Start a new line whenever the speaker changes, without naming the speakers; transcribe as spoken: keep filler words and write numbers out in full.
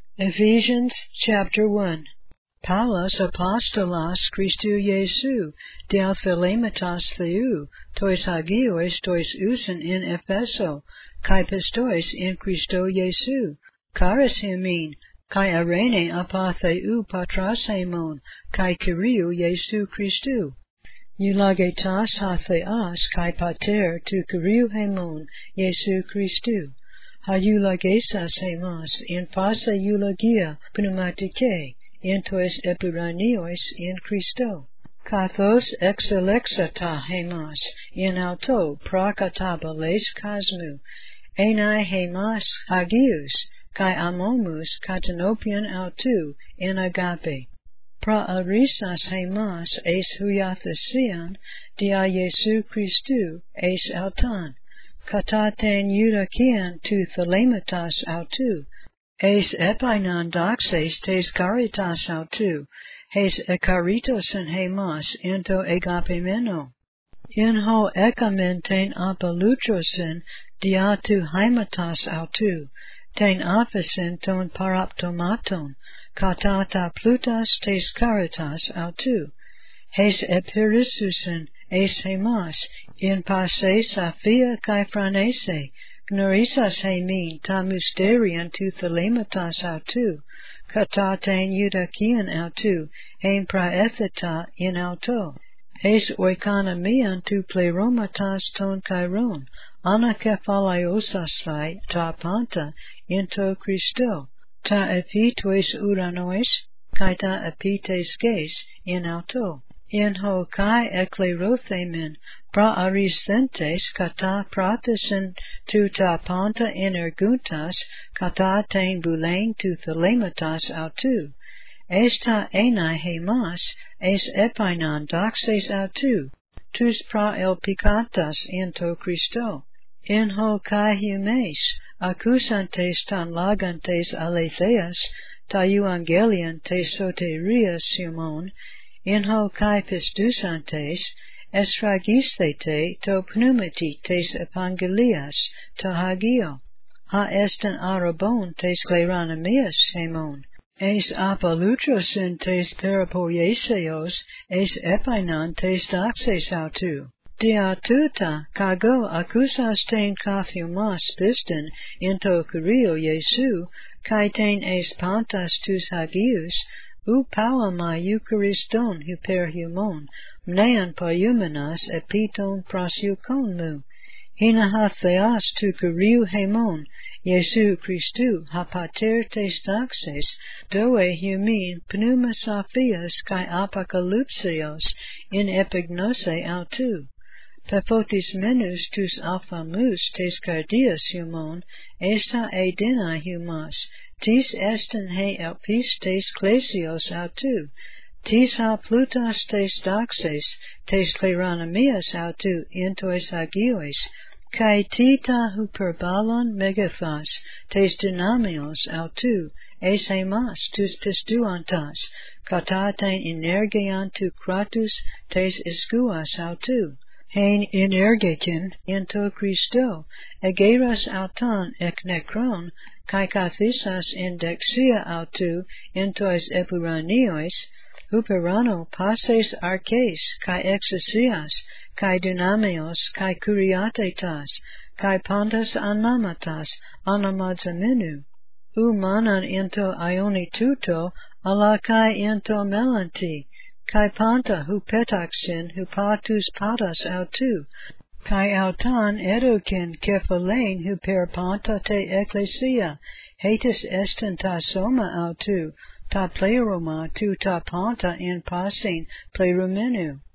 Ephesians chapter one. Paulus apostolos Christou Iesu, dial thelematos theou, tois hagios tois usen in Epheso, kai pistois in Christo Iesu, charis hemin, kai arene apa theou patras hemon, kai kyriou Iesu Christou. Eulagetas ha theas kai pater tu kyriou hemon, Iesu Christou. Ha eulagesas hemas in phasa eulagia pneumatike, in tois epuranios in Christo. Kathos exelexata hemas in auto prakatabales kasmu, enai hemas hagius, kai amomus katanopian autu in agape. Praarisas hemas eis huiathesian, dia Iesu Christou eis autan. Kataten eudakian tu thelematas autu, eis epainan doxes tes caritas autu, hes ekaritosen hemas into agapemeno. In ho ekamenten apalutrosen dia tu haimatas autu, ten aphasen ton paraptomaton, katata plutas tes caritas autu, hes epirisusen eis hemas, in passe saphia kai phranese, gnorisas hemin ta mysterian tu thelematas autu, kataten eudakian autu, heim praetheta in auto, hes oikonomian tu pleromatas ton kairon, anakephalaiosasai ta panta into Christo, ta epitois uranois, kai ta epites ges in auto. In ho kai eklerothemen praaristhentes kata prathesen tu ta panta energuntas kata ten bulein tu thelematas autu. Esta enai hemas es epainan doxes autu, tus praelpikantas into Christo. In ho kai humes accusantes tan lagantes aletheas ta euangelion te soterias humon, in ho kai pistusantes, estragistete to pneumati tes evangelias to hagio, ha estin arabon tes cleranamias hemon, es apalutrosin tes peripoieseos, es epainan tes doxes autu. Dia tuta, kago accusas ten kathumas piston into kyrio Iesu, kai ten es pantas tus hagius, u pauama euchariston hyper humon, mnean paumenas epiton proseuchon mu. Hina ha theas tu kyriou hemon, Iesu Christou ha pater tes doxes, doe humin pneuma sophias kai apocalypsios in epignose autu. Pepotis menus tus alphamus tes cardias humon, esta edena humas, tis estin he elpis tes clesios autu, tis ha plutas tes doxes, tes cleranamias autu intois agiois, kai tita hyperbalon megathos, tes dynamios autu, es hemas tus pistuantas, kataten energean tu kratus tes iskuas autu. Hein energekin into Christo, egeras auton ek nekron, kai kathisas in dexia autu intois epuranios, huperano passes arches, kai exesias, kai dynamios, kai kuriatetas, kai pantas anamatas, anamadzamenu, u manan into ioni tuto, ala kai into melanti, kai panta hupetaxin hupatus patas autu, kai autan edokin kephalein huper panta te ecclesia, hatus estin ta soma autu, ta pleroma tu ta panta in passin plerumenu.